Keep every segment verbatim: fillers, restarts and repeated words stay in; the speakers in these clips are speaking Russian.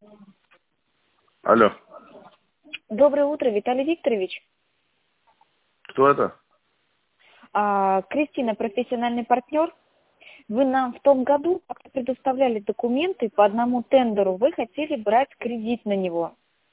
Алло. Доброе утро, Виталий Викторович. Кто это? А, Кристина, профессиональный партнер. Вы нам в том году предоставляли документы по одному тендеру. Вы хотели брать кредит на него.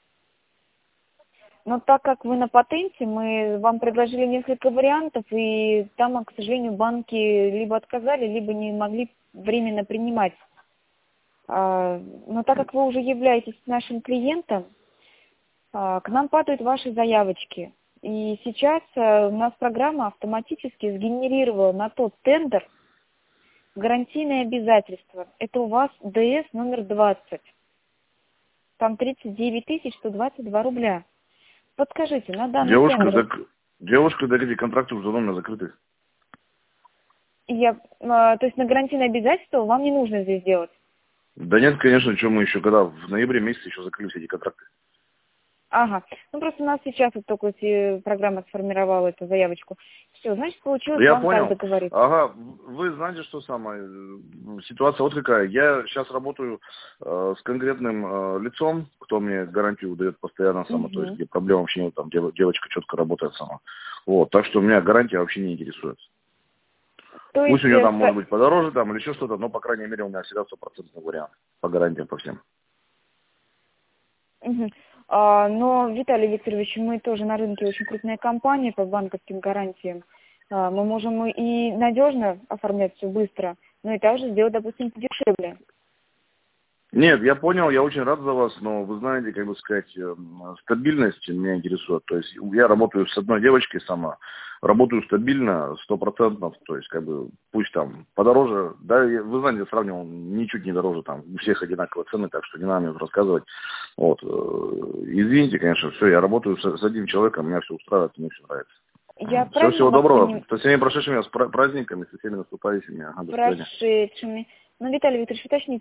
Но так как вы на патенте, мы вам предложили несколько вариантов, и там, к сожалению, банки либо отказали, либо не могли временно принимать. А, но так как вы уже являетесь нашим клиентом, а, к нам падают ваши заявочки. И сейчас а, у нас программа автоматически сгенерировала на тот тендер гарантийные обязательства. Это у вас ДС номер двадцать. Там тридцать девять тысяч сто двадцать два рубля. Подскажите, на данный Девушка, тендер... так, девушка, так эти контракты уже давно закрыты. Я, а, то есть на гарантийные обязательства вам не нужно здесь делать? Да нет, конечно, что мы еще, когда в ноябре месяце еще закрыли все эти контракты. Ага. Ну просто у нас сейчас вот только э, программа сформировала эту заявочку. Все, значит, получилось Я вам так понял. договориться. Ага, вы знаете, что самое? Ситуация вот какая. Я сейчас работаю э, с конкретным э, лицом, кто мне гарантию дает постоянно сама, то есть Угу. где проблем вообще нет, там дев- девочка четко работает сама. Вот, так что меня гарантия вообще не интересует. То Пусть есть... у нее э, там может быть подороже там или еще что-то, но, по крайней мере, у меня всегда стопроцентный вариант по гарантиям по всем. Мгм. А, но, Виталий Викторович, мы тоже на рынке очень крупная компания по банковским гарантиям. А, мы можем и надежно оформлять все быстро, но и также сделать, допустим, дешевле. Нет, я понял, я очень рад за вас, но вы знаете, как бы сказать, э, стабильность меня интересует. То есть я работаю с одной девочкой сама, работаю стабильно, стопроцентно, то есть как бы пусть там подороже, да, я- вы знаете, я сравнивал, ничуть не дороже, там у всех одинаковые цены, так что не надо мне тут рассказывать. Вот, э, извините, конечно, все, я работаю с, с одним человеком, меня все устраивает, мне все нравится. Я Все, правильно всего вас доброго. понимаю? Со всеми прошедшими вас пра- праздниками, со всеми наступающими. Ага, до свидания. Прошедшими. Ну, Виталий Викторович, уточните,